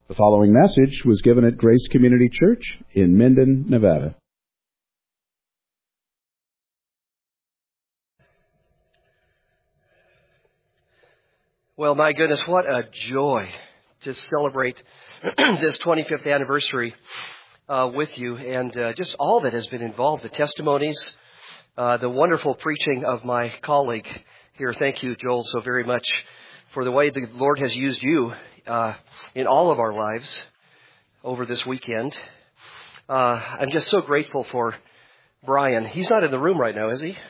The following message was given at Grace Community Church in Minden, Nevada. Well, my goodness, what a joy to celebrate this 25th anniversary with you, and just all that has been involved, the testimonies, the wonderful preaching of my colleague here. Thank you, Joel, so very much for the way the Lord has used you in all of our lives over this weekend. I'm just so grateful for Brian. He's not in the room right now, is he?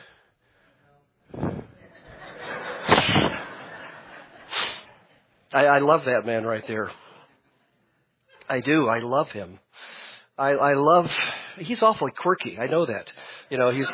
I love that man right there. I do. I love him. I love, he's awfully quirky. I know that. You know, he's,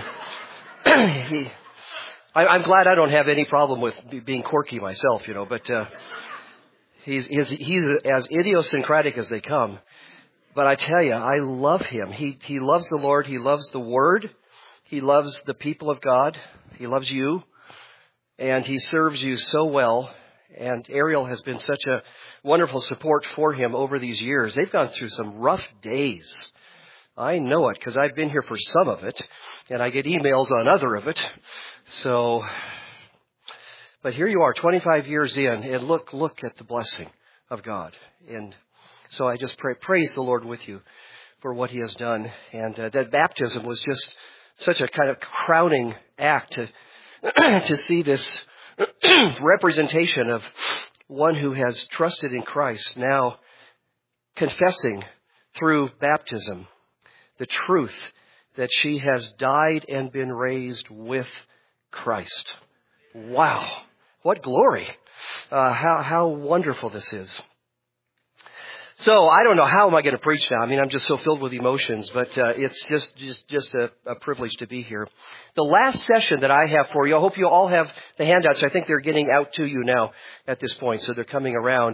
I'm glad I don't have any problem with being quirky myself, you know, but, he's as idiosyncratic as they come. But I tell you, I love him. He loves the Lord. He loves the Word. He loves the people of God. He loves you. And he serves you so well. And Ariel has been such a wonderful support for him over these years. They've gone through some rough days. I know it because I've been here for some of it, and I get emails on other of it. So, but here you are, 25 years in, and look at the blessing of God. And so I just praise the Lord with you for what He has done. And that baptism was just such a kind of crowning act to see this representation of one who has trusted in Christ, now confessing through baptism the truth that she has died and been raised with Christ. Wow, what glory! How wonderful this is. So I don't know, how am I going to preach now? I mean, I'm just so filled with emotions, but it's just a privilege to be here. The last session that I have for you, I hope you all have the handouts. I think they're getting out to you now at this point, so they're coming around.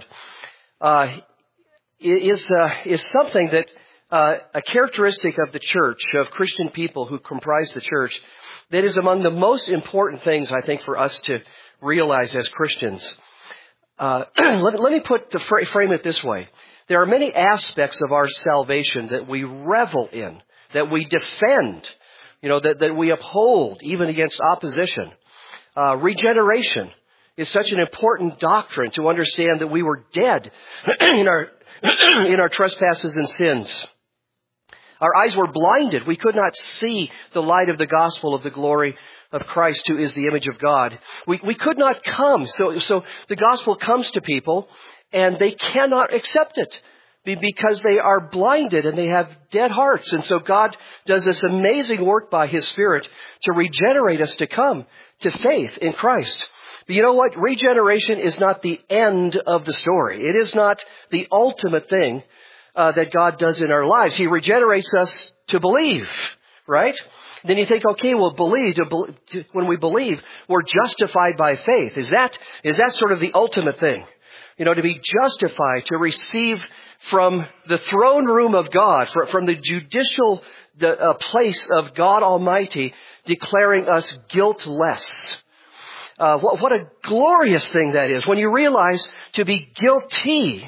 Is something that a characteristic of the church, of Christian people who comprise the church, that is among the most important things, I think, for us to realize as Christians. Let me frame it this way. There are many aspects of our salvation that we revel in, that we defend, you know, that we uphold even against opposition. Regeneration is such an important doctrine to understand that we were dead in our trespasses and sins. Our eyes were blinded. We could not see the light of the gospel of the glory of Christ, who is the image of God. We could not come. So the gospel comes to people, and they cannot accept it because they are blinded and they have dead hearts. And so God does this amazing work by His Spirit to regenerate us to come to faith in Christ. But you know what? Regeneration is not the end of the story. It is not the ultimate thing that God does in our lives. He regenerates us to believe, right? Then you think, okay, well, when we believe, we're justified by faith. Is that sort of the ultimate thing? You know, to be justified, to receive from the throne room of God, from the judicial place of God Almighty, declaring us guiltless. What a glorious thing that is. When you realize to be guilty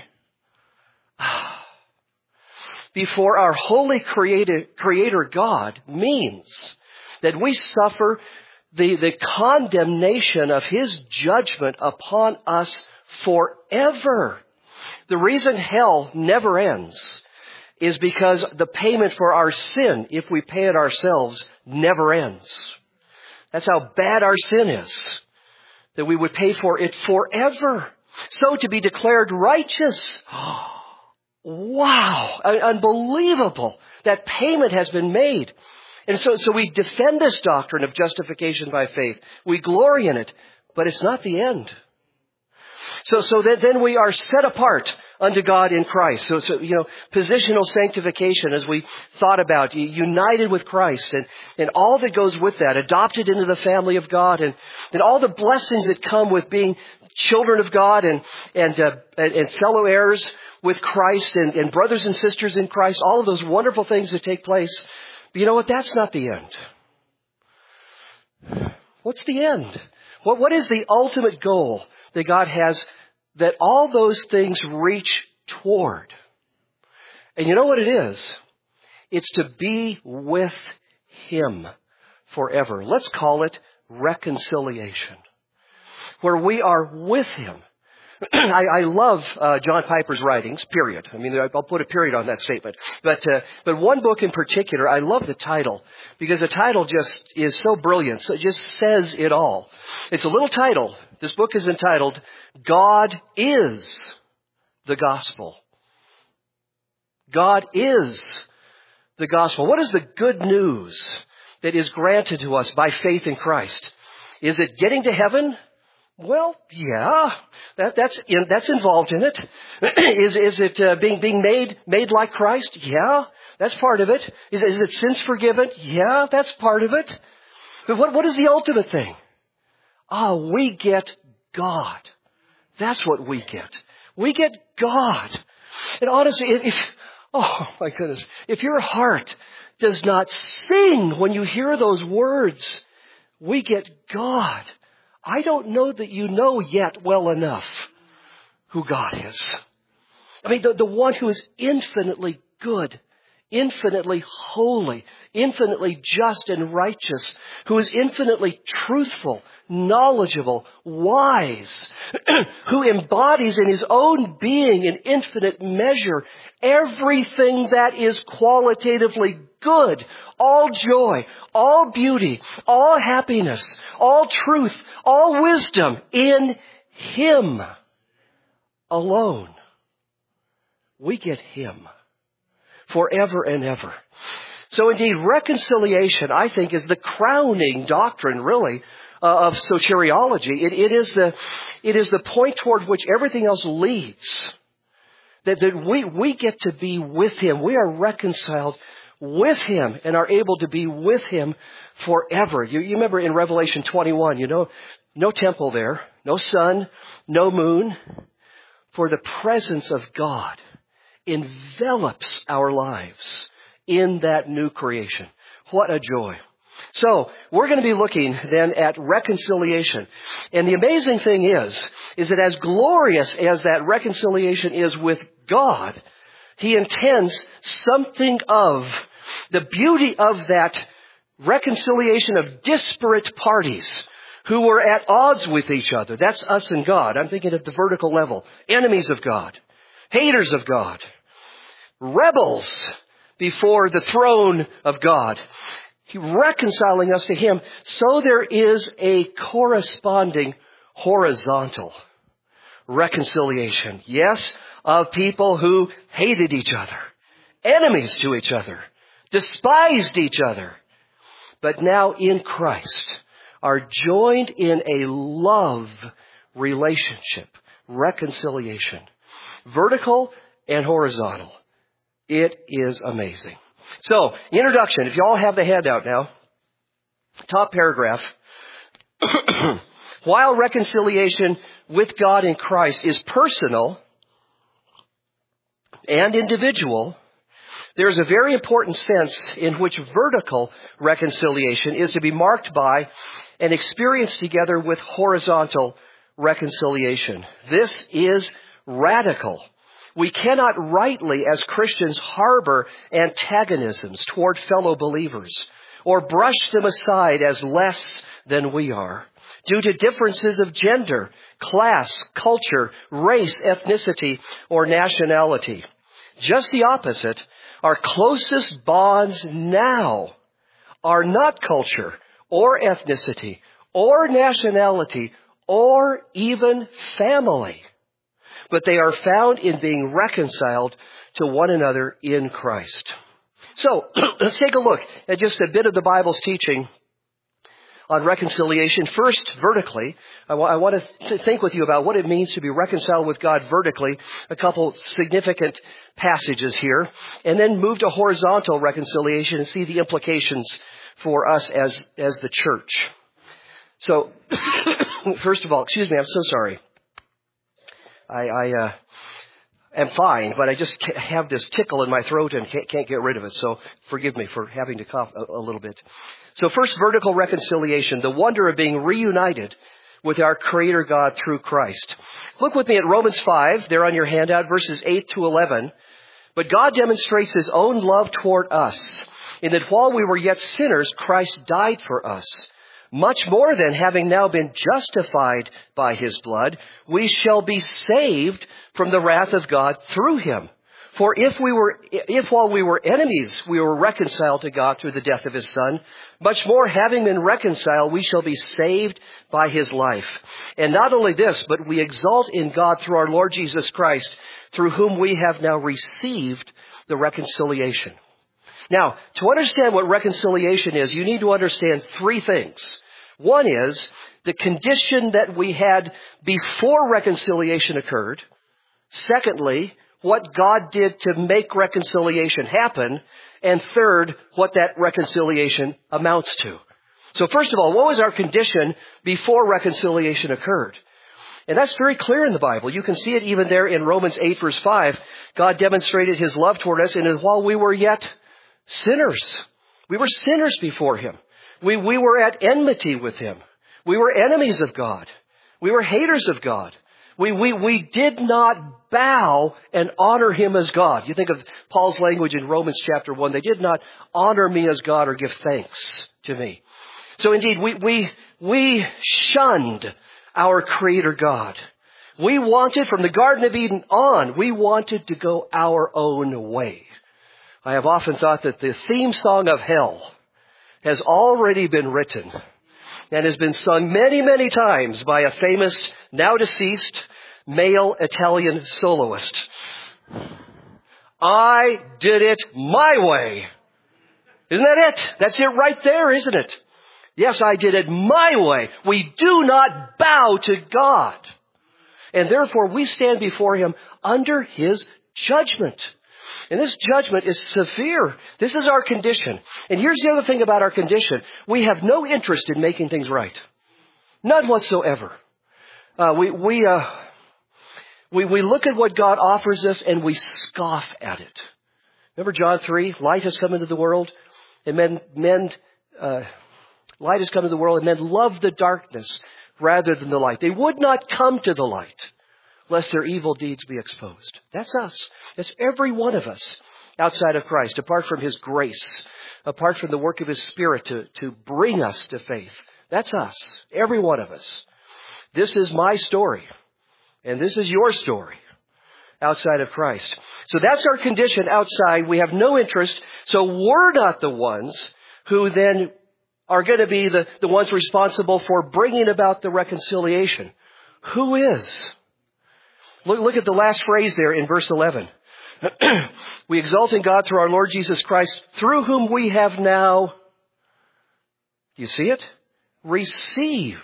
before our holy Creator God means that we suffer the condemnation of His judgment upon us forever. The reason hell never ends is because the payment for our sin, if we pay it ourselves, never ends. That's how bad our sin is, that we would pay for it forever. So to be declared righteous, wow, unbelievable. That payment has been made. And so we defend this doctrine of justification by faith. We glory in it, but it's not the end. So that then we are set apart unto God in Christ. So you know, positional sanctification, as we thought about, united with Christ and all that goes with that, adopted into the family of God, and all the blessings that come with being children of God and fellow heirs with Christ and brothers and sisters in Christ, all of those wonderful things that take place. But you know what? That's not the end. What's the end? What is the ultimate goal that God has, that all those things reach toward. And you know what it is? It's to be with Him forever. Let's call it reconciliation, where we are with Him. I love John Piper's writings, period. I mean, I'll put a period on that statement. But one book in particular, I love the title, because the title just is so brilliant. So it just says it all. It's a little title. This book is entitled, God is the Gospel. God is the Gospel. What is the good news that is granted to us by faith in Christ? Is it getting to heaven? Well, yeah, that's involved in it. Is it being made like Christ? Yeah, that's part of it. Is it sins forgiven? Yeah, that's part of it. But what is the ultimate thing? We get God. That's what we get. We get God. And honestly, oh my goodness, if your heart does not sing when you hear those words, we get God, I don't know that you know yet well enough who God is. I mean, the one who is infinitely good, infinitely holy, infinitely just and righteous, who is infinitely truthful, knowledgeable, wise, who embodies in His own being in infinite measure everything that is qualitatively good, all joy, all beauty, all happiness, all truth, all wisdom in Him alone. We get Him forever and ever. So indeed, reconciliation, I think, is the crowning doctrine, really, of soteriology. It is the point toward which everything else leads. That we get to be with Him. We are reconciled with Him and are able to be with Him forever. You remember in Revelation 21, no temple there, no sun, no moon, for the presence of God envelops our lives in that new creation. What a joy. So, we're going to be looking then at reconciliation. And the amazing thing is that as glorious as that reconciliation is with God, He intends something of the beauty of that reconciliation of disparate parties who were at odds with each other. That's us and God. I'm thinking at the vertical level. Enemies of God. Haters of God. Rebels before the throne of God. Reconciling us to Him. So there is a corresponding horizontal reconciliation. Yes, of people who hated each other. Enemies to each other. Despised each other. But now in Christ are joined in a love relationship. Reconciliation. Vertical and horizontal. It is amazing. So, introduction. If you all have the handout now, top paragraph. While reconciliation with God in Christ is personal and individual, there is a very important sense in which vertical reconciliation is to be marked by and experienced together with horizontal reconciliation. This is radical. We cannot rightly, as Christians, harbor antagonisms toward fellow believers or brush them aside as less than we are due to differences of gender, class, culture, race, ethnicity, or nationality. Just the opposite. Our closest bonds now are not culture or ethnicity or nationality or even family, but they are found in being reconciled to one another in Christ. So, let's take a look at just a bit of the Bible's teaching on reconciliation. First, vertically, I want to think with you about what it means to be reconciled with God vertically, a couple significant passages here, and then move to horizontal reconciliation and see the implications for us as the church. So, first of all, excuse me, I'm so sorry. I am fine, but I just have this tickle in my throat and can't get rid of it. So forgive me for having to cough a little bit. So first, vertical reconciliation, the wonder of being reunited with our Creator God through Christ. Look with me at Romans 5, there on your handout, verses 8 to 11. But God demonstrates His own love toward us, in that while we were yet sinners, Christ died for us. Much more than, having now been justified by His blood, we shall be saved from the wrath of God through Him. For if while we were enemies, we were reconciled to God through the death of His Son, much more, having been reconciled, we shall be saved by His life. And not only this, but we exult in God through our Lord Jesus Christ, through whom we have now received the reconciliation. Now, to understand what reconciliation is, you need to understand three things. One is the condition that we had before reconciliation occurred. Secondly, what God did to make reconciliation happen. And third, what that reconciliation amounts to. So first of all, what was our condition before reconciliation occurred? And that's very clear in the Bible. You can see it even there in Romans 8, verse 5. God demonstrated His love toward us, and while we were yet sinners, we were sinners before Him. We were at enmity with Him. We were enemies of God. We were haters of God. We did not bow and honor Him as God. You think of Paul's language in Romans chapter 1. They did not honor me as God or give thanks to me. So indeed, we shunned our Creator God. We wanted, from the Garden of Eden on, we wanted to go our own way. I have often thought that the theme song of hell has already been written and has been sung many, many times by a famous, now deceased, male Italian soloist. I did it my way. Isn't that it? That's it right there, isn't it? Yes, I did it my way. We do not bow to God. And therefore, we stand before Him under His judgment. And this judgment is severe. This is our condition. And here's the other thing about our condition. We have no interest in making things right. None whatsoever. We look at what God offers us and we scoff at it. Remember John 3? Light has come into the world and light has come into the world and men love the darkness rather than the light. They would not come to the light lest their evil deeds be exposed. That's us. That's every one of us outside of Christ, apart from His grace, apart from the work of His Spirit to bring us to faith. That's us. Every one of us. This is my story. And this is your story outside of Christ. So that's our condition outside. We have no interest. So we're not the ones who then are going to be the ones responsible for bringing about the reconciliation. Who is? Look at the last phrase there in verse 11. We exalt in God through our Lord Jesus Christ, through whom we have now, you see it? Received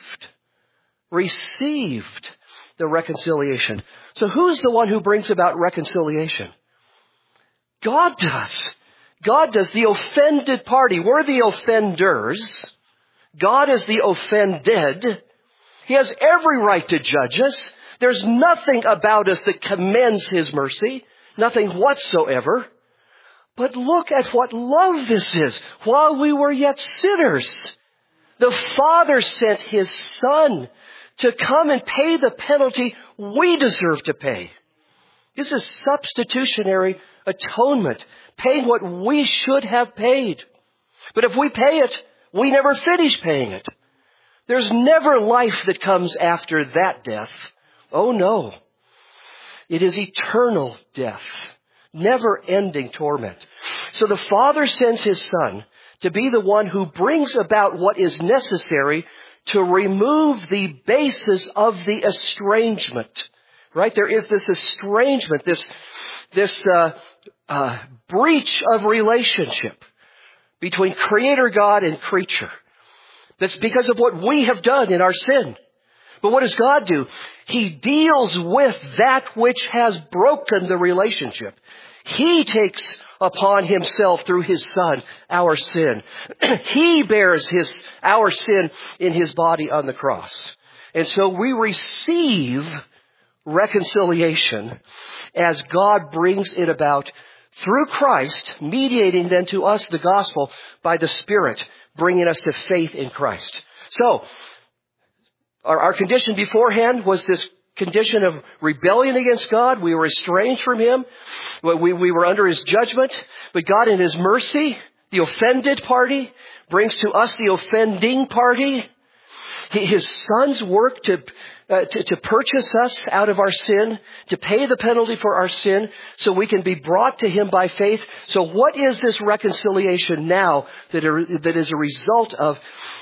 the reconciliation. So who's the one who brings about reconciliation? God does. God does. The offended party. We're the offenders. God is the offended. He has every right to judge us. There's nothing about us that commends His mercy. Nothing whatsoever. But look at what love this is. While we were yet sinners, the Father sent His Son to come and pay the penalty we deserve to pay. This is substitutionary atonement, paying what we should have paid. But if we pay it, we never finish paying it. There's never life that comes after that death. Oh no. It is eternal death, never-ending torment. So the Father sends His Son to be the one who brings about what is necessary to remove the basis of the estrangement. Right? There is this estrangement, this breach of relationship between Creator God and creature. That's because of what we have done in our sin. But what does God do? He deals with that which has broken the relationship. He takes upon Himself through His Son our sin. He bears our sin in His body on the cross. And so we receive reconciliation as God brings it about through Christ, mediating then to us the gospel by the Spirit, bringing us to faith in Christ. So, Our condition beforehand was this condition of rebellion against God. We were estranged from Him. We were under His judgment. But God in His mercy, the offended party, brings to us the offending party. His Son's work to purchase us out of our sin, to pay the penalty for our sin, so we can be brought to Him by faith. So what is this reconciliation now that is a result of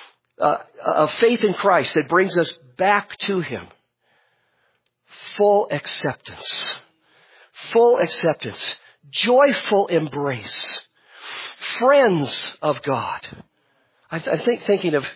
faith in Christ that brings us back to Him? Full acceptance. Full acceptance. Joyful embrace. Friends of God. I'm thinking of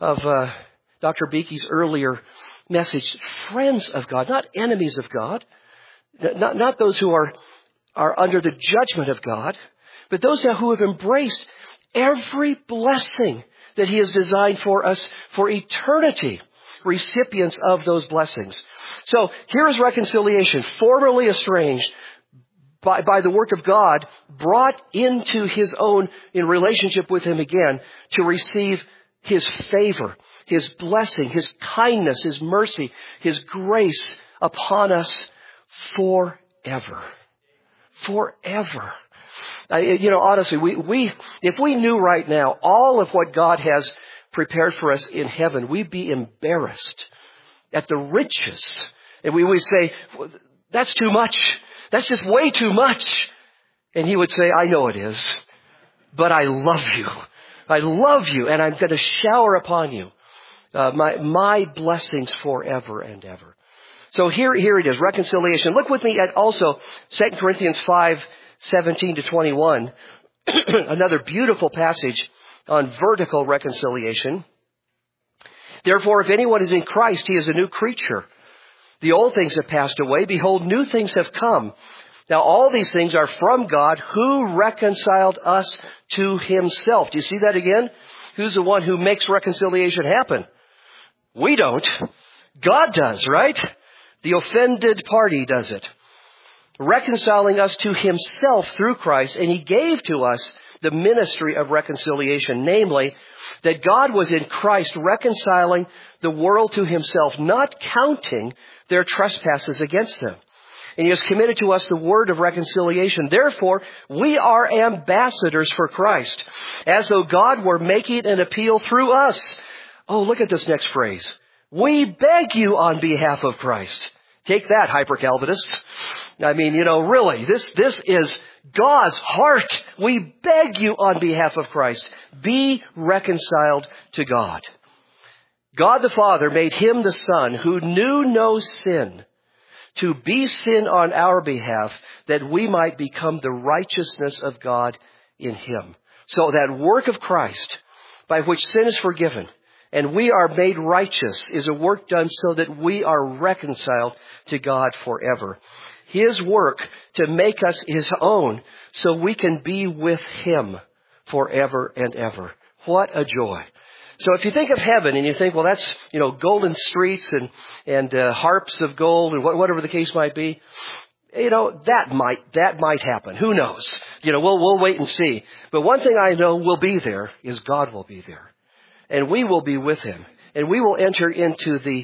Dr. Beakey's earlier message. Friends of God, not enemies of God. Not those who are under the judgment of God, but those who have embraced every blessing that He has designed for us for eternity. Recipients of those blessings. So here is reconciliation. Formerly estranged, by the work of God, brought into His own, in relationship with Him again, to receive His favor, His blessing, His kindness, His mercy, His grace upon us forever. Forever. Honestly, we if we knew right now all of what God has prepared for us in heaven, we'd be embarrassed at the riches. And we would say, that's too much. That's just way too much. And He would say, I know it is, but I love you. I love you, and I'm going to shower upon you my blessings forever and ever. So here it is, reconciliation. Look with me at also 2 Corinthians 5:17-21, another beautiful passage on vertical reconciliation. Therefore, if anyone is in Christ, he is a new creature. The old things have passed away. Behold, new things have come. Now, all these things are from God, who reconciled us to Himself. Do you see that again? Who's the one who makes reconciliation happen? We don't. God does, right? The offended party does it. Reconciling us to Himself through Christ, and He gave to us the ministry of reconciliation, namely, that God was in Christ reconciling the world to Himself, not counting their trespasses against them. And He has committed to us the word of reconciliation. Therefore, we are ambassadors for Christ, as though God were making an appeal through us. Oh, look at this next phrase. We beg you on behalf of Christ. Take that, hyper-Calvinists. I mean, really, this is God's heart. We beg you on behalf of Christ, be reconciled to God. God the Father made Him the Son who knew no sin to be sin on our behalf, that we might become the righteousness of God in Him. So that work of Christ, by which sin is forgiven, and we are made righteous, is a work done so that we are reconciled to God forever. His work to make us His own so we can be with Him forever and ever. What a joy. So if you think of heaven and you think, well, that's, golden streets and harps of gold and whatever the case might be, that might happen. Who knows? We'll wait and see. But one thing I know will be there is God will be there. And we will be with Him. And we will enter into the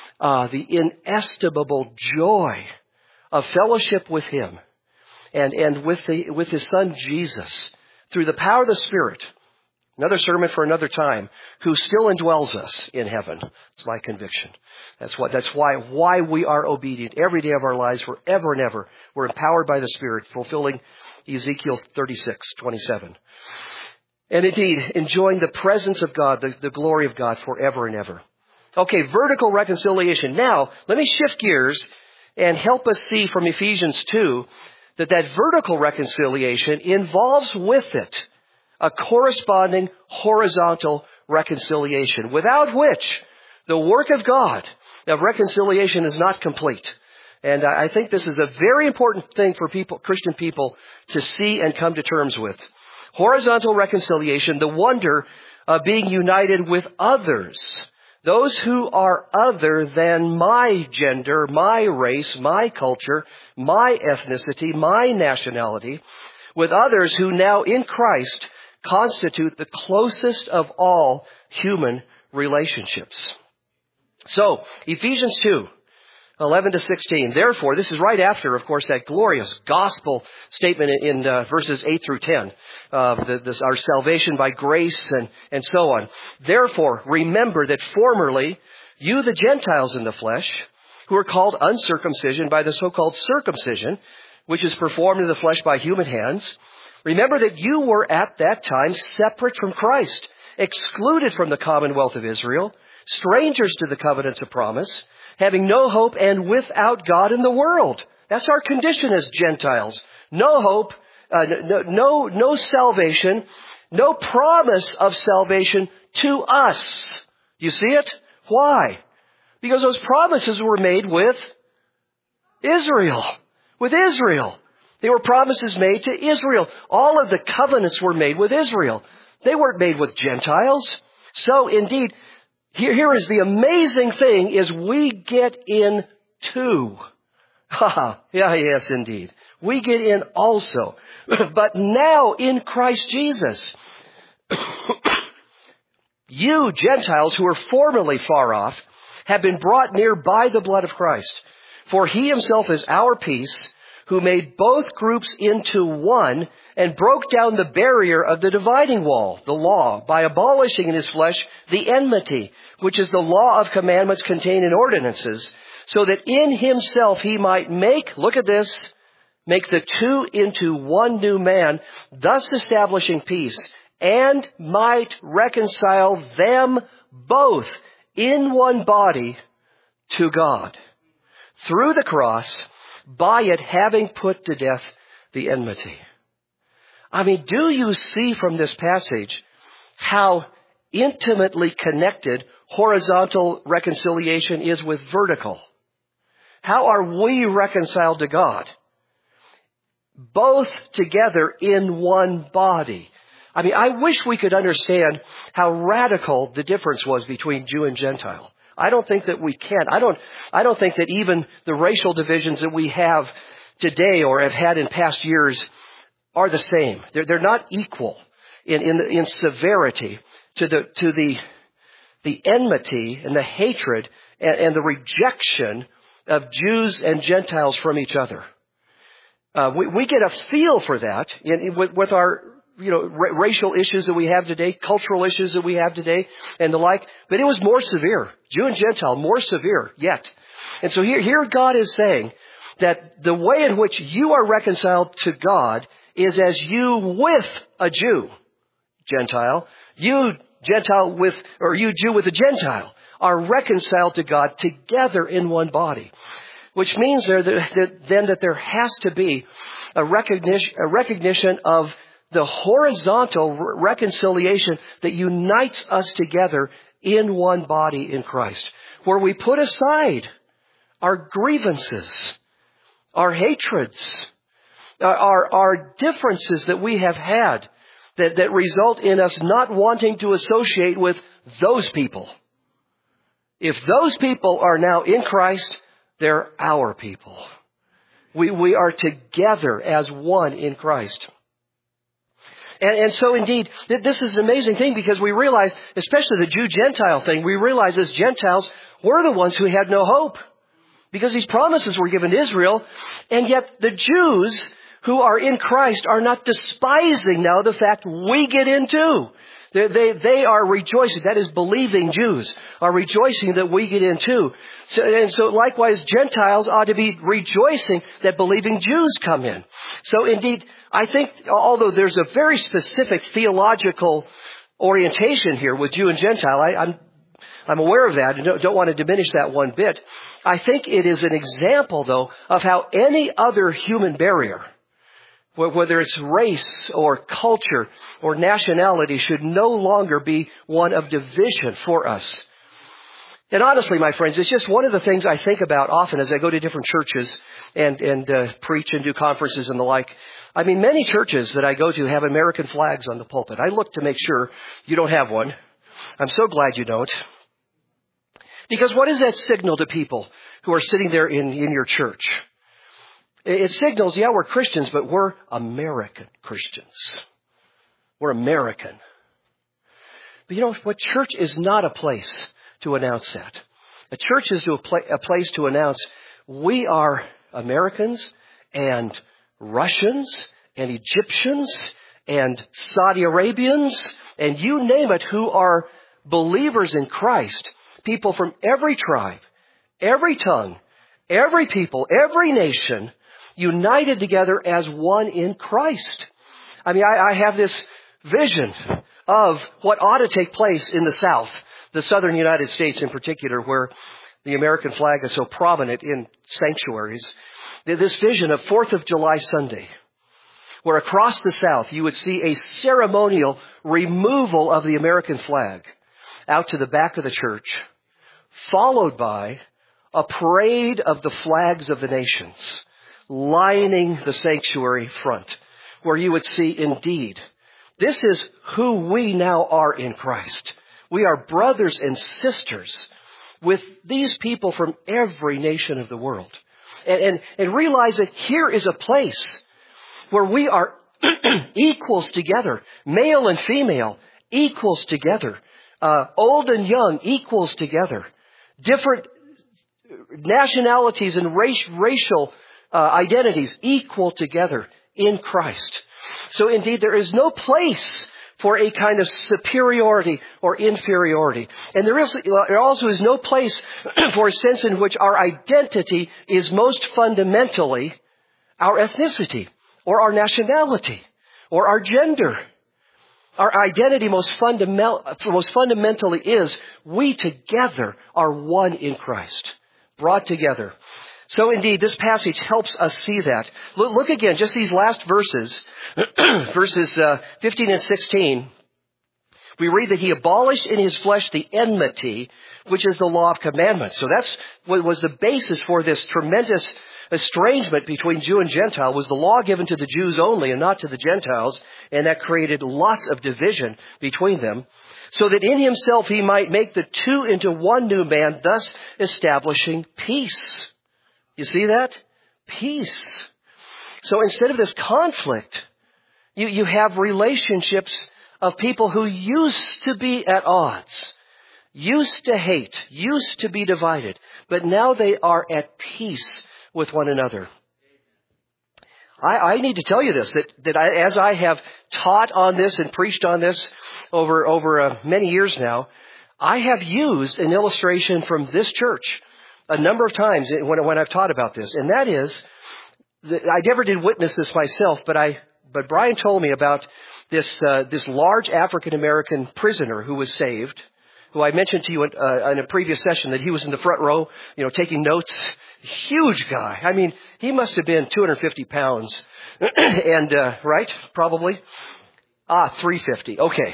inestimable joy of fellowship with Him and with His Son Jesus through the power of the Spirit. Another sermon for another time, who still indwells us in heaven. That's my conviction. That's why we are obedient every day of our lives forever and ever. We're empowered by the Spirit, fulfilling Ezekiel 36:27. And indeed, enjoying the presence of God, the glory of God forever and ever. Okay, vertical reconciliation. Now, let me shift gears and help us see from Ephesians 2 that vertical reconciliation involves with it a corresponding horizontal reconciliation, without which the work of God of reconciliation is not complete. And I think this is a very important thing for Christian people to see and come to terms with. Horizontal reconciliation, the wonder of being united with others, those who are other than my gender, my race, my culture, my ethnicity, my nationality, with others who now in Christ constitute the closest of all human relationships. So, Ephesians 2, 11 to 16. Therefore, this is right after, of course, that glorious gospel statement in verses 8 through 10. Our salvation by grace and so on. Therefore, remember that formerly you, the Gentiles in the flesh, who are called uncircumcision by the so-called circumcision, which is performed in the flesh by human hands, remember that you were at that time separate from Christ, excluded from the commonwealth of Israel, strangers to the covenants of promise, having no hope and without God in the world. That's our condition as Gentiles. No hope, no salvation, no promise of salvation to us. Do you see it? Why? Because those promises were made with Israel. With Israel. They were promises made to Israel. All of the covenants were made with Israel. They weren't made with Gentiles. So indeed, here is the amazing thing is we get in too. Yes, indeed. We get in also. But now in Christ Jesus, you Gentiles who were formerly far off have been brought near by the blood of Christ. For he himself is our peace, who made both groups into one and broke down the barrier of the dividing wall, the law, by abolishing in his flesh the enmity, which is the law of commandments contained in ordinances, so that in himself he might make, look at this, make the two into one new man, thus establishing peace, and might reconcile them both in one body to God, through the cross, by it having put to death the enmity. I mean, do you see from this passage how intimately connected horizontal reconciliation is with vertical? How are we reconciled to God? Both together in one body. I mean, I wish we could understand how radical the difference was between Jew and Gentile. I don't think that we can. I don't think that even the racial divisions that we have today or have had in past years are the same. They're not equal in severity to the enmity and the hatred and the rejection of Jews and Gentiles from each other. We get a feel for that with our racial issues that we have today, cultural issues that we have today, and the like. But it was more severe. Jew and Gentile, more severe yet. And so here God is saying that the way in which you are reconciled to God is as you with a Jew, Gentile, you Gentile with, or you Jew with a Gentile, are reconciled to God together in one body. Which means that there has to be a recognition of the horizontal reconciliation that unites us together in one body in Christ, where we put aside our grievances, our hatreds, our differences that we have had that result in us not wanting to associate with those people. If those people are now in Christ, they're our people. We are together as one in Christ. And so indeed, this is an amazing thing because we realize, especially the Jew-Gentile thing, we realize as Gentiles, we're the ones who had no hope. Because these promises were given to Israel, and yet the Jews who are in Christ are not despising now the fact we get in too. They are rejoicing. That is, believing Jews are rejoicing that we get in too. So likewise, Gentiles ought to be rejoicing that believing Jews come in. So indeed, I think, although there's a very specific theological orientation here with Jew and Gentile, I'm aware of that and don't want to diminish that one bit. I think it is an example, though, of how any other human barrier, whether it's race or culture or nationality, should no longer be one of division for us. And honestly, my friends, it's just one of the things I think about often as I go to different churches and preach and do conferences and the like. I mean, many churches that I go to have American flags on the pulpit. I look to make sure you don't have one. I'm so glad you don't. Because what does that signal to people who are sitting there in your church? It signals, yeah, we're Christians, but we're American Christians. We're American. But you know what? Church is not a place to announce that. A church is a place to announce we are Americans and Russians and Egyptians and Saudi Arabians and you name it who are believers in Christ. People from every tribe, every tongue, every people, every nation united together as one in Christ. I mean, I have this vision of what ought to take place in the South, the southern United States in particular, where the American flag is so prominent in sanctuaries. This vision of 4th of July Sunday, where across the South you would see a ceremonial removal of the American flag out to the back of the church, followed by a parade of the flags of the nations lining the sanctuary front, where you would see, indeed, this is who we now are in Christ. We are brothers and sisters with these people from every nation of the world. And realize that here is a place where we are equals together, male and female, equals together, old and young, equals together, different nationalities and racial identities, equal together in Christ. So indeed, there is no place for a kind of superiority or inferiority. And there also is no place for a sense in which our identity is most fundamentally our ethnicity or our nationality or our gender. Our identity most fundamentally is we together are one in Christ, brought together. So indeed, this passage helps us see that. Look again, just these last verses, verses 15 and 16. We read that he abolished in his flesh the enmity, which is the law of commandments. So that's what was the basis for this tremendous estrangement between Jew and Gentile, was the law given to the Jews only and not to the Gentiles, and that created lots of division between them, so that in himself he might make the two into one new man, thus establishing peace. You see that? Peace. So instead of this conflict, you have relationships of people who used to be at odds, used to hate, used to be divided, but now they are at peace with one another. I need to tell you this, that as I have taught on this and preached on this over many years now, I have used an illustration from this church a number of times when I've taught about this, and that is, I never did witness this myself, but Brian told me about this large African American prisoner who was saved, who I mentioned to you in a previous session that he was in the front row, taking notes. Huge guy. I mean, he must have been 250 pounds, and right, probably. 350. Okay.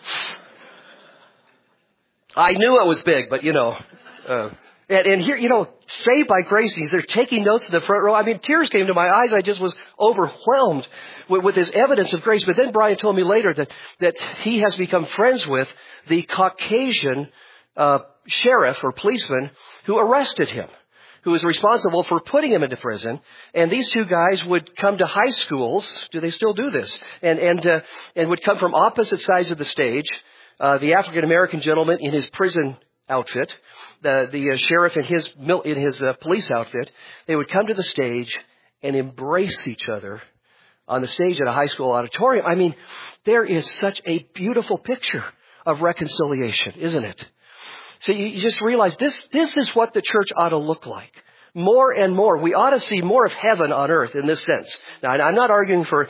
I knew it was big, but And here, saved by grace, he's there taking notes in the front row. I mean, tears came to my eyes. I just was overwhelmed with his evidence of grace. But then Brian told me later that he has become friends with the Caucasian sheriff or policeman who arrested him, who was responsible for putting him into prison. And these two guys would come to high schools. Do they still do this? And would come from opposite sides of the stage. The African American gentleman in his prison outfit, the sheriff in his police outfit. They would come to the stage and embrace each other on the stage at a high school auditorium. I mean, there is such a beautiful picture of reconciliation, isn't it? So you just realize this is what the church ought to look like. More and more. We ought to see more of heaven on earth in this sense. Now, I'm not arguing for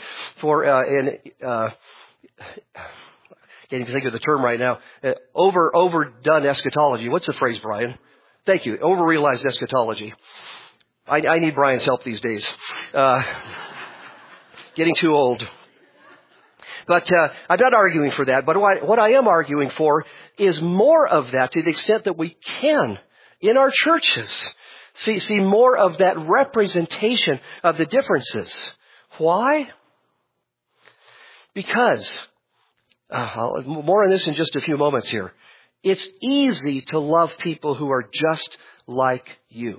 can't even think of the term right now. Overdone eschatology. What's the phrase, Brian? Thank you. Overrealized eschatology. I need Brian's help these days. Getting too old. But I'm not arguing for that. But what I am arguing for is more of that, to the extent that we can in our churches see more of that representation of the differences. Why? Because more on this in just a few moments here. It's easy to love people who are just like you.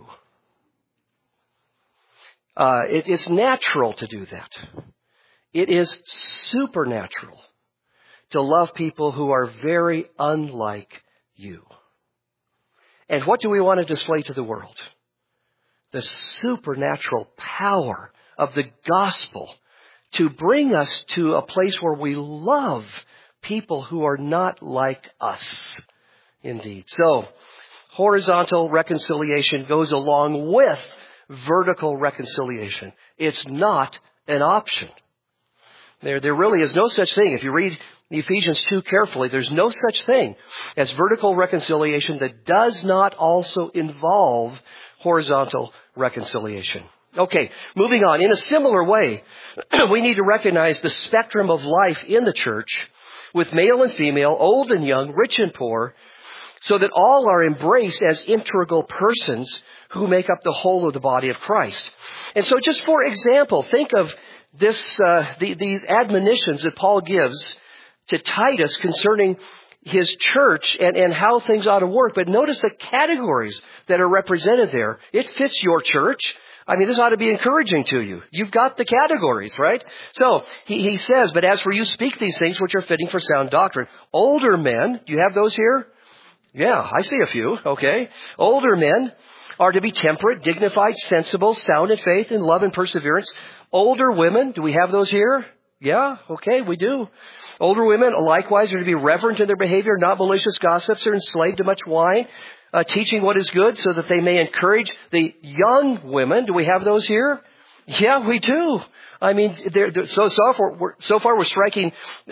It's natural to do that. It is supernatural to love people who are very unlike you. And what do we want to display to the world? The supernatural power of the gospel to bring us to a place where we love people who are not like us. Indeed. So, horizontal reconciliation goes along with vertical reconciliation. It's not an option. There really is no such thing. If you read Ephesians 2 carefully, there's no such thing as vertical reconciliation that does not also involve horizontal reconciliation. Okay, moving on. In a similar way, we need to recognize the spectrum of life in the church with male and female, old and young, rich and poor, so that all are embraced as integral persons who make up the whole of the body of Christ. And so just for example, think of these admonitions that Paul gives to Titus concerning his church and how things ought to work. But notice the categories that are represented there. It fits your church. I mean, this ought to be encouraging to you. You've got the categories, right? So he says, but as for you, speak these things which are fitting for sound doctrine. Older men, do you have those here? Yeah, I see a few. Okay. Older men are to be temperate, dignified, sensible, sound in faith, in love and perseverance. Older women, do we have those here? Yeah, okay, we do. Older women likewise are to be reverent in their behavior, not malicious gossips or enslaved to much wine, teaching what is good so that they may encourage the young women. Do we have those here? Yeah, we do. I mean, so far we're striking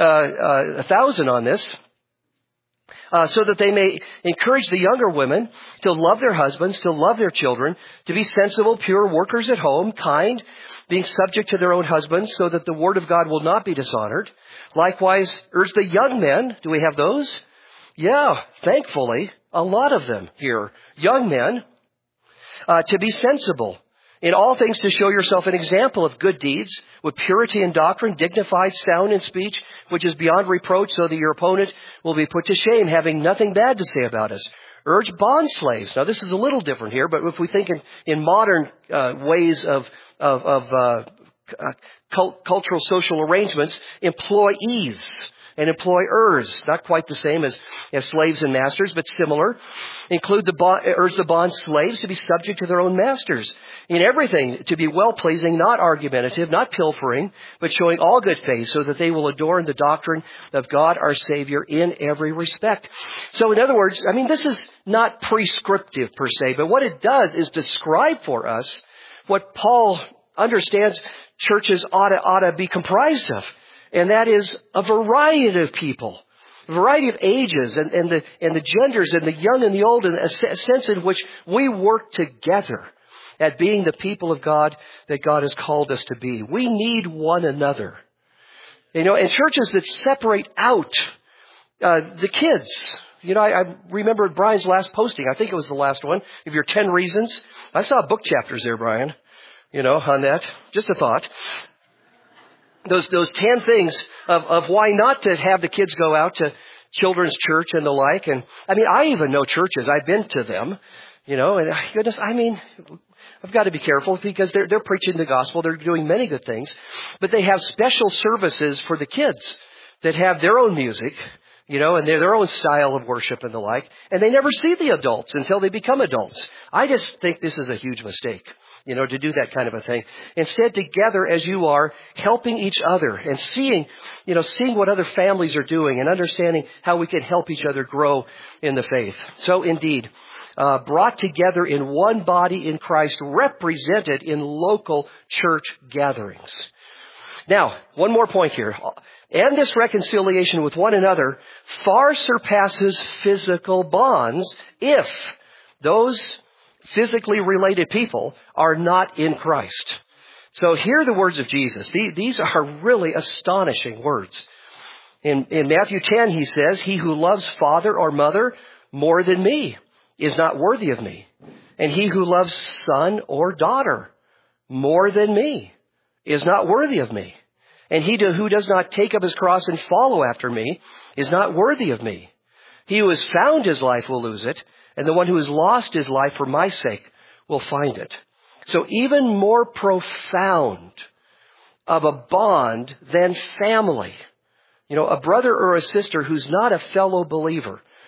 1,000 on this. So that they may encourage the younger women to love their husbands, to love their children, to be sensible, pure, workers at home, kind, being subject to their own husbands, so that the word of God will not be dishonored. Likewise, urge the young men. Do we have those? Yeah, thankfully, a lot of them here. Young men, to be sensible. In all things to show yourself an example of good deeds, with purity in doctrine, dignified, sound in speech, which is beyond reproach, so that your opponent will be put to shame, having nothing bad to say about us. Urge bondslaves. Now, this is a little different here, but if we think in modern ways of cultural social arrangements, employees and employers, not quite the same as slaves and masters, but similar. Urge the bond slaves to be subject to their own masters. In everything, to be well-pleasing, not argumentative, not pilfering, but showing all good faith, so that they will adorn the doctrine of God our Savior in every respect. So in other words, I mean, this is not prescriptive per se, but what it does is describe for us what Paul understands churches ought to be comprised of. And that is a variety of people, a variety of ages and the genders and the young and the old, in a sense in which we work together at being the people of God that God has called us to be. We need one another. You know, and churches that separate out the kids. You know, I remember Brian's last posting. I think it was the last one of your 10 reasons. I saw book chapters there, Brian, you know, on that. Just a thought. Those 10 things of why not to have the kids go out to children's church and the like. And I mean, I even know churches. I've been to them, you know, and goodness, I mean, I've got to be careful because they're preaching the gospel. They're doing many good things, but they have special services for the kids that have their own music, you know, and their own style of worship and the like. And they never see the adults until they become adults. I just think this is a huge mistake, you know, to do that kind of a thing. Instead, together as you are, helping each other and seeing what other families are doing and understanding how we can help each other grow in the faith. So indeed, brought together in one body in Christ, represented in local church gatherings. Now, one more point here. And this reconciliation with one another far surpasses physical bonds if those physically related people are not in Christ. So hear the words of Jesus. These are really astonishing words. In Matthew 10, he says, "He who loves father or mother more than me is not worthy of me. And he who loves son or daughter more than me is not worthy of me. And he who does not take up his cross and follow after me is not worthy of me. He who has found his life will lose it, and the one who has lost his life for my sake will find it." So even more profound of a bond than family. You know, a brother or a sister who's not a fellow believer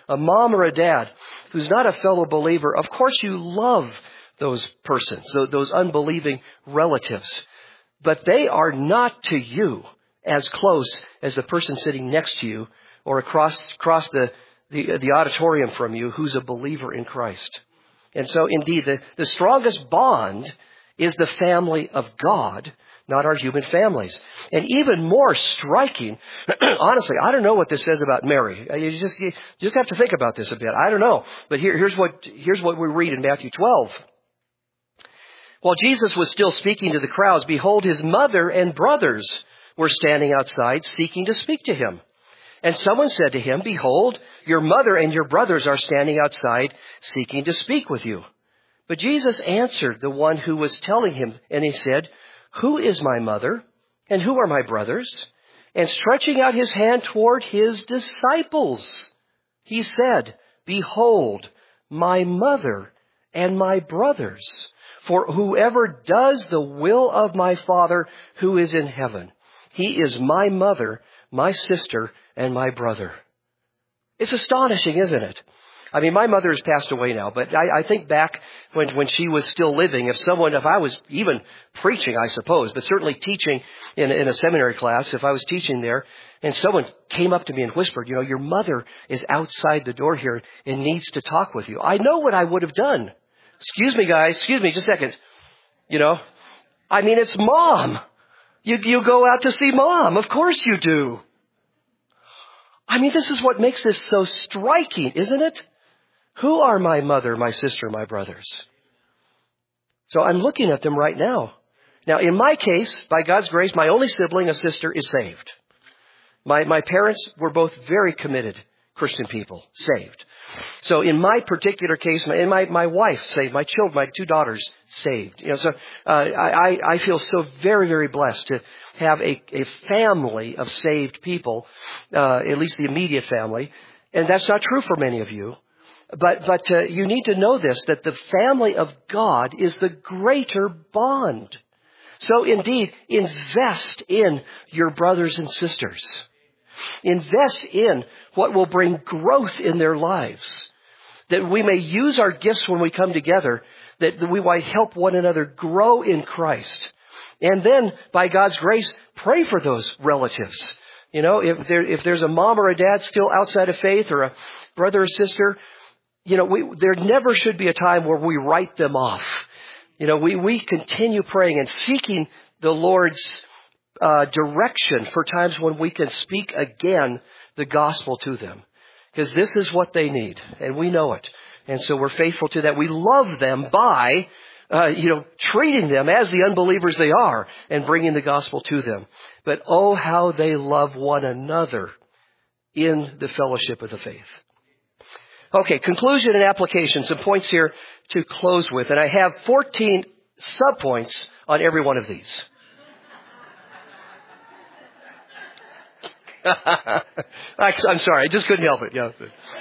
a mom or a dad who's not a fellow believer, of course you love those persons, those unbelieving relatives. But they are not to you as close as the person sitting next to you or across the auditorium from you who's a believer in Christ. And so indeed, the strongest bond is the family of God, not our human families. And even more striking, honestly, I don't know what this says about Mary. You just have to think about this a bit. I don't know. But here's what we read in Matthew 12. While Jesus was still speaking to the crowds, behold, his mother and brothers were standing outside seeking to speak to him. And someone said to him, behold, your mother and your brothers are standing outside seeking to speak with you. But Jesus answered the one who was telling him, and he said, who is my mother and who are my brothers? And stretching out his hand toward his disciples, he said, behold, my mother and my brothers. For whoever does the will of my Father who is in heaven, he is my mother, my sister, and my brother. It's astonishing, isn't it? I mean, my mother has passed away now, but I think back when she was still living, if I was even preaching, I suppose, but certainly teaching in a seminary class, if I was teaching there, and someone came up to me and whispered, your mother is outside the door here and needs to talk with you. I know what I would have done. Excuse me, guys. Excuse me, just a second. It's Mom. You go out to see Mom. Of course you do. This is what makes this so striking, isn't it? Who are my mother, my sister, my brothers? So I'm looking at them right now. Now, in my case, by God's grace, my only sibling, a sister, is saved. My parents were both very committed Christian people, saved. So in my particular case, my wife saved, my children, my two daughters saved. I feel so very, very blessed to have a family of saved people, at least the immediate family. And that's not true for many of you. But you need to know this, that the family of God is the greater bond. So indeed, invest in your brothers and sisters. Invest in what will bring growth in their lives. That we may use our gifts when we come together, that we might help one another grow in Christ. And then, by God's grace, pray for those relatives. If there's a mom or a dad still outside of faith, or a brother or sister, there never should be a time where we write them off. We continue praying and seeking the Lord's direction for times when we can speak again the gospel to them. Because this is what they need, and we know it. And so we're faithful to that. We love them by, treating them as the unbelievers they are and bringing the gospel to them. But oh, how they love one another in the fellowship of the faith. Okay, conclusion and application. Some points here to close with. And I have 14 subpoints on every one of these. I'm sorry, I just couldn't help it. Yeah.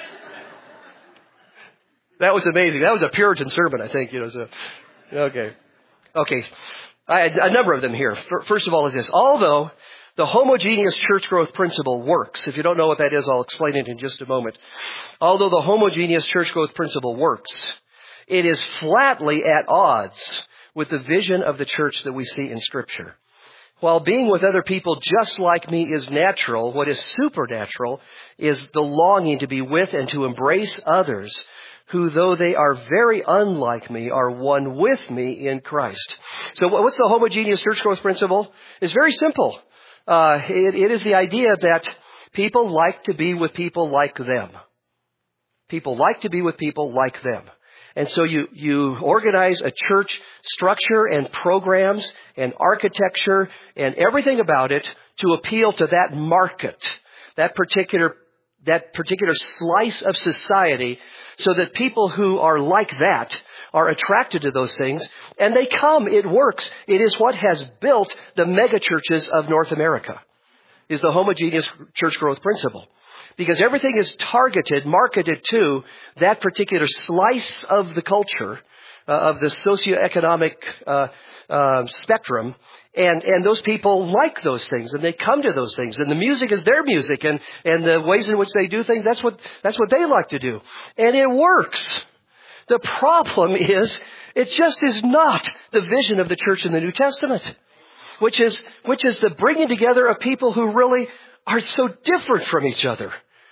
That was amazing. That was a Puritan sermon, I think. Okay. I had a number of them here. First of all is this. Although the homogeneous church growth principle works, if you don't know what that is, I'll explain it in just a moment. Although the homogeneous church growth principle works, it is flatly at odds with the vision of the church that we see in Scripture. While being with other people just like me is natural, what is supernatural is the longing to be with and to embrace others who, though they are very unlike me, are one with me in Christ. So what's the homogeneous church growth principle? It's very simple. It is the idea that people like to be with people like them. People like to be with people like them. And so you organize a church structure and programs and architecture and everything about it to appeal to that market, that particular slice of society, so that people who are like that are attracted to those things, and they come. It works. It is what has built the megachurches of North America, is the homogeneous church growth principle. Because everything is marketed to that particular slice of the culture of the socioeconomic spectrum. And those people like those things, and they come to those things, and the music is their music, and the ways in which they do things, that's what they like to do. And it works. The problem is, it just is not the vision of the church in the New Testament, which is the bringing together of people who really are so different from each other.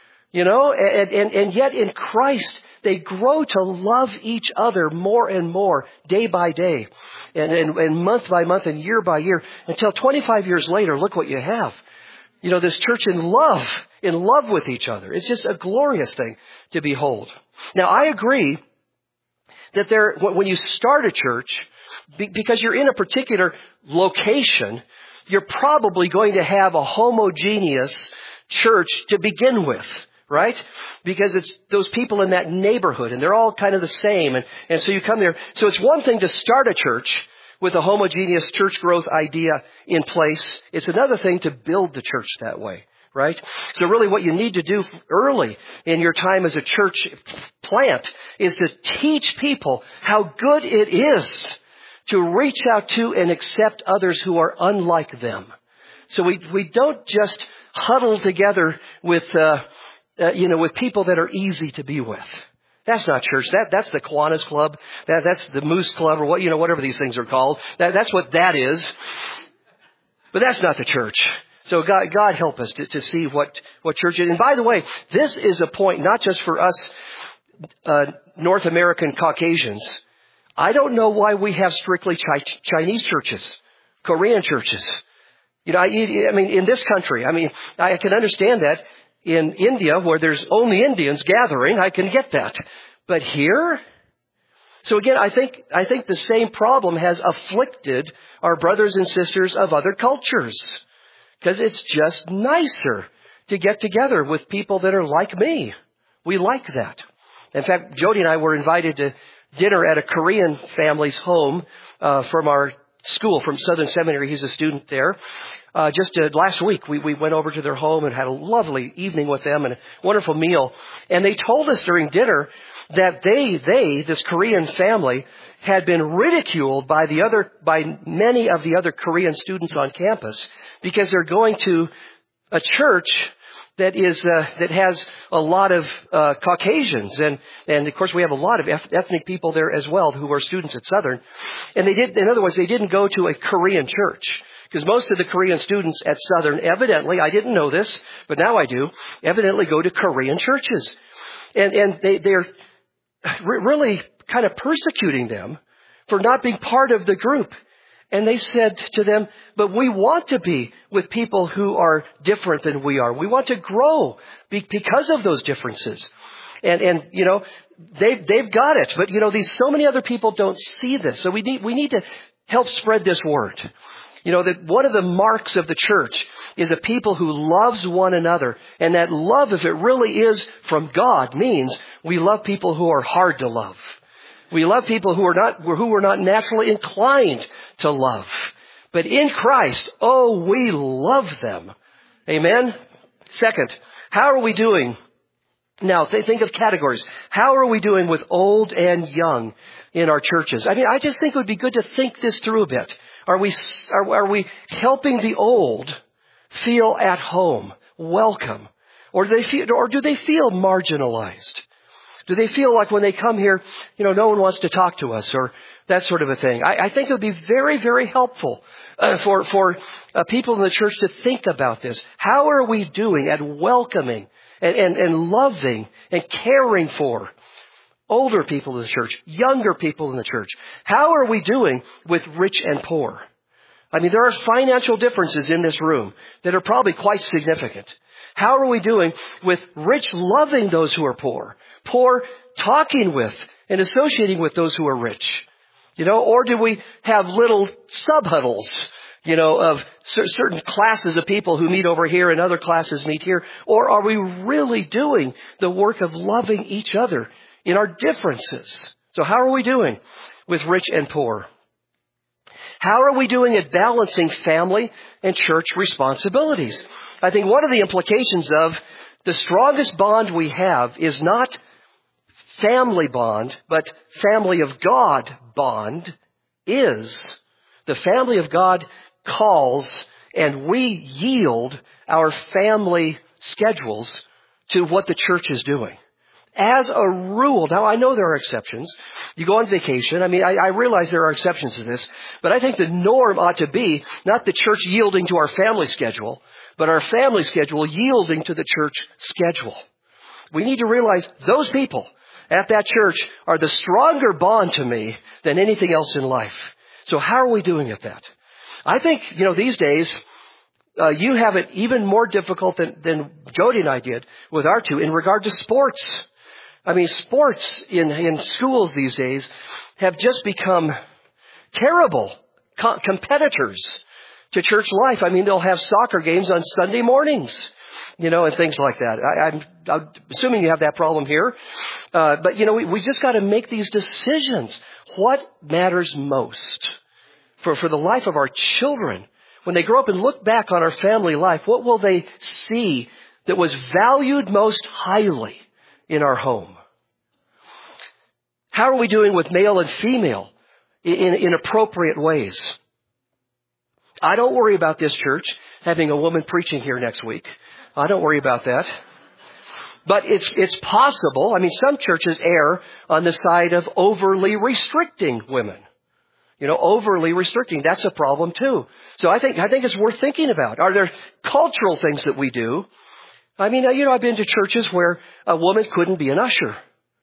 And yet in Christ, they grow to love each other more and more day by day and month by month and year by year until 25 years later, look what you have. This church in love with each other. It's just a glorious thing to behold. Now, I agree that when you start a church, because you're in a particular location, you're probably going to have a homogeneous church to begin with. Right? Because it's those people in that neighborhood, and they're all kind of the same. And so you come there. So it's one thing to start a church with a homogeneous church growth idea in place. It's another thing to build the church that way. Right? So really what you need to do early in your time as a church plant is to teach people how good it is to reach out to and accept others who are unlike them. So we don't just huddle together with people that are easy to be with. That's not church. That's the Kiwanis Club. That's the Moose Club, or whatever these things are called. That's what that is. But that's not the church. So God help us to see what church is. And by the way, this is a point not just for us North American Caucasians. I don't know why we have strictly Chinese churches, Korean churches. In this country, I can understand that. In India, where there's only Indians gathering, I can get that. But here? So again, I think the same problem has afflicted our brothers and sisters of other cultures. Because it's just nicer to get together with people that are like me. We like that. In fact, Jody and I were invited to dinner at a Korean family's home from our school, from Southern Seminary. He's a student there. Just last week, we went over to their home and had a lovely evening with them and a wonderful meal. And they told us during dinner that this Korean family, had been ridiculed by many of the other Korean students on campus because they're going to a church that has a lot of Caucasians, and of course we have a lot of ethnic people there as well who are students at Southern. And they didn't go to a Korean church. Because most of the Korean students at Southern, evidently, I didn't know this, but now I do, evidently go to Korean churches. And they're really kind of persecuting them for not being part of the group. And they said to them, but we want to be with people who are different than we are. We want to grow because of those differences. And they've got it. But, so many other people don't see this. So we need to help spread this word. That one of the marks of the church is a people who loves one another. And that love, if it really is from God, means we love people who are hard to love. We love people who are not naturally inclined to love. But in Christ, we love them. Amen? Second, how are we doing? Now, think of categories. How are we doing with old and young in our churches? I just think it would be good to think this through a bit. Are we helping the old feel at home, welcome? Or do they feel marginalized? Do they feel like when they come here, no one wants to talk to us or that sort of a thing? I think it would be very, very helpful for people in the church to think about this. How are we doing at welcoming and loving and caring for older people in the church, younger people in the church? How are we doing with rich and poor? There are financial differences in this room that are probably quite significant. How are we doing with rich loving those who are poor? Poor talking with and associating with those who are rich? Or do we have little sub-huddles, of certain classes of people who meet over here and other classes meet here? Or are we really doing the work of loving each other in our differences? So how are we doing with rich and poor? How are we doing at balancing family and church responsibilities? I think one of the implications of the strongest bond we have is not family bond, but family of God bond is the family of God calls, and we yield our family schedules to what the church is doing. As a rule, now I know there are exceptions. You go on vacation. I realize there are exceptions to this, but I think the norm ought to be not the church yielding to our family schedule, but our family schedule yielding to the church schedule. We need to realize those people at that church are the stronger bond to me than anything else in life. So how are we doing at that? I think, these days, you have it even more difficult than Jody and I did with our two in regard to sports. Sports in schools these days have just become terrible competitors to church life. They'll have soccer games on Sunday mornings, and things like that. I'm assuming you have that problem here. But we just got to make these decisions. What matters most for the life of our children? When they grow up and look back on our family life, what will they see that was valued most highly in our home? How are we doing with male and female in appropriate ways? I don't worry about this church having a woman preaching here next week. I don't worry about that. But it's possible. Some churches err on the side of overly restricting women. Overly restricting. That's a problem too. So I think it's worth thinking about. Are there cultural things that we do? I've been to churches where a woman couldn't be an usher.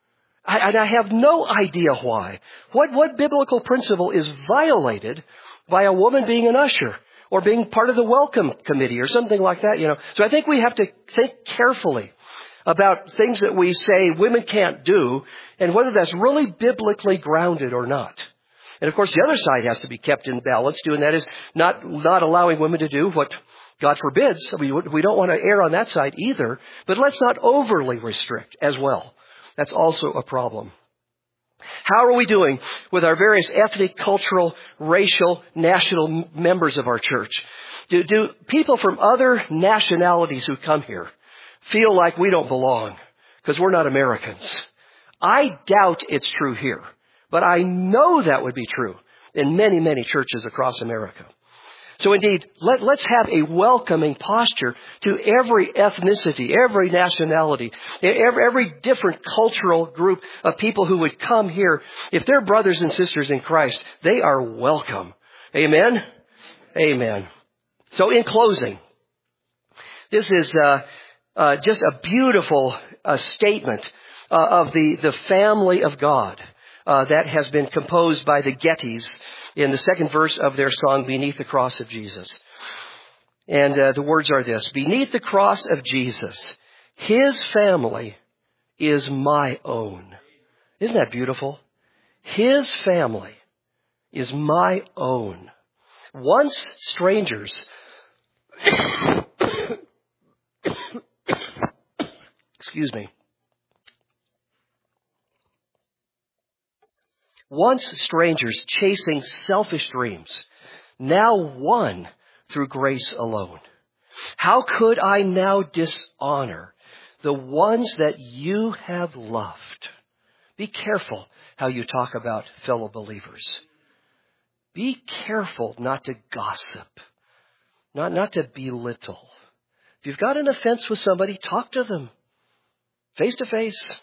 I have no idea why. What biblical principle is violated by a woman being an usher or being part of the welcome committee or something like that, So I think we have to think carefully about things that we say women can't do and whether that's really biblically grounded or not. And of course, the other side has to be kept in balance too, and that is not allowing women to do what God forbids. We don't want to err on that side either, but let's not overly restrict as well. That's also a problem. How are we doing with our various ethnic, cultural, racial, national members of our church? Do people from other nationalities who come here feel like we don't belong because we're not Americans? I doubt it's true here. But I know that would be true in many, many churches across America. So indeed, let's have a welcoming posture to every ethnicity, every nationality, every different cultural group of people who would come here. If they're brothers and sisters in Christ, they are welcome. Amen? Amen. So in closing, this is just a beautiful statement of the family of God. That has been composed by the Gettys in the second verse of their song, Beneath the Cross of Jesus. And the words are this: beneath the cross of Jesus, His family is my own. Isn't that beautiful? His family is my own. Once strangers, excuse me. Once strangers chasing selfish dreams, now one through grace alone. How could I now dishonor the ones that you have loved? Be careful how you talk about fellow believers. Be careful not to gossip, not to belittle. If you've got an offense with somebody, talk to them face to face.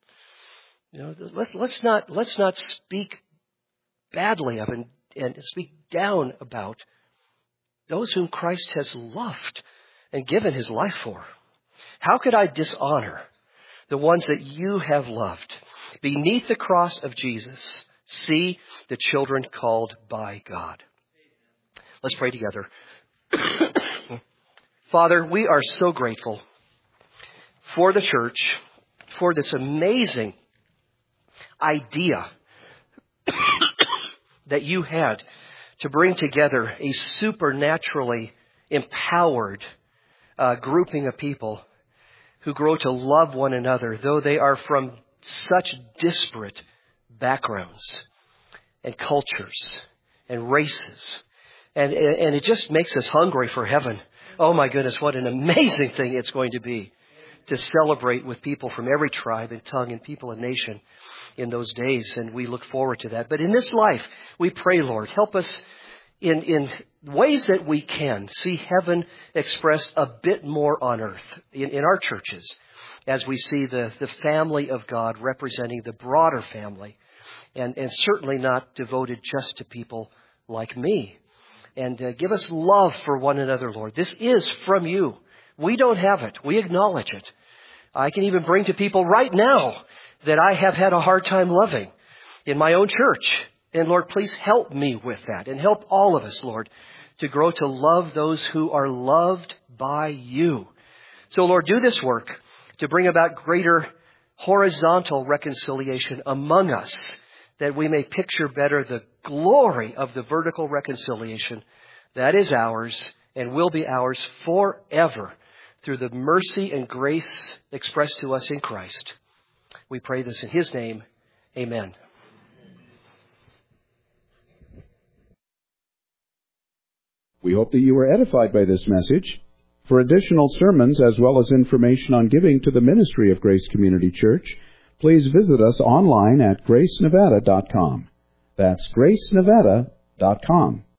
Let's not speak badly of and speak down about those whom Christ has loved and given His life for. How could I dishonor the ones that you have loved? Beneath the cross of Jesus, see the children called by God. Let's pray together. Father, we are so grateful for the church, for this amazing idea that you had to bring together a supernaturally empowered grouping of people who grow to love one another, though they are from such disparate backgrounds and cultures and races. And it just makes us hungry for heaven. Oh my goodness, what an amazing thing it's going to be to celebrate with people from every tribe and tongue and people and nation in those days, and we look forward to that. But in this life, we pray, Lord, help us in ways that we can see heaven expressed a bit more on earth in our churches, as we see the family of God representing the broader family, and certainly not devoted just to people like me. And give us love for one another, Lord. This is from you. We don't have it. We acknowledge it. I can even bring to people right now that I have had a hard time loving in my own church. And Lord, please help me with that, and help all of us, Lord, to grow to love those who are loved by you. So Lord, do this work to bring about greater horizontal reconciliation among us, that we may picture better the glory of the vertical reconciliation that is ours and will be ours forever through the mercy and grace expressed to us in Christ. We pray this in His name. Amen. We hope that you were edified by this message. For additional sermons as well as information on giving to the ministry of Grace Community Church, please visit us online at gracenevada.com. That's gracenevada.com.